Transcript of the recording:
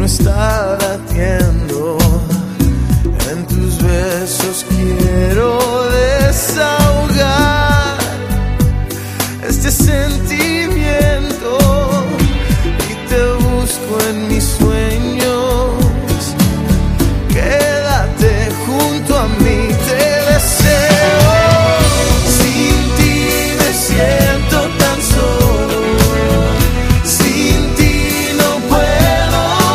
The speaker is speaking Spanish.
está latiendo. En tus besos quiero desahogar este sentimiento y te busco en mis sueños.